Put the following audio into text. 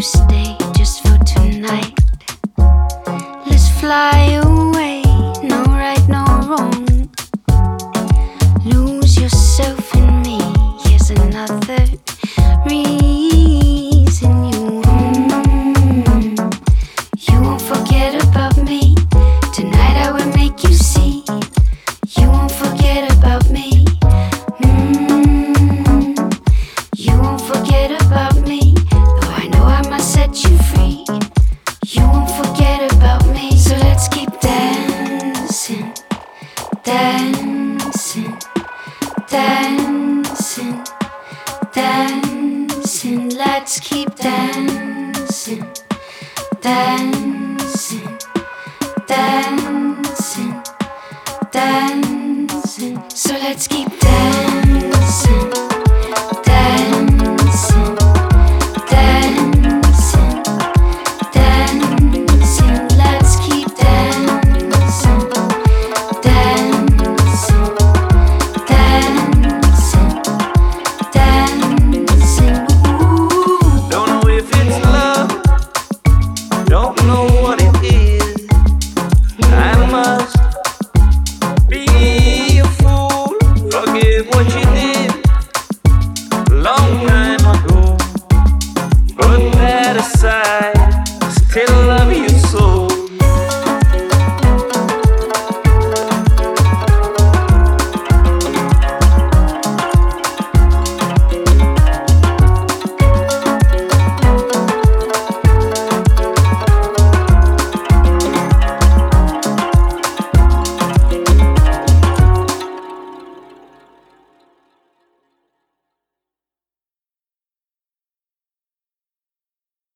stay just for tonight. Let's fly away, no right, no wrong. Lose yourself in me, here's another reason you won't forget about me. Tonight I will make you see. You won't forget about me. You won't forget about me. Though I know I must set you free. You won't forget about me. So let's keep dancing, dancing, dancing, dancing. Let's keep dancing, dancing, dancing, dancing. So let's keep dancing, dancing, dancing, dancing. Let's keep dancing, dancing, dancing, dancing. Ooh. Don't know if it's love, don't know what it is. I must be a fool, forget what you did long time ago. Put that aside.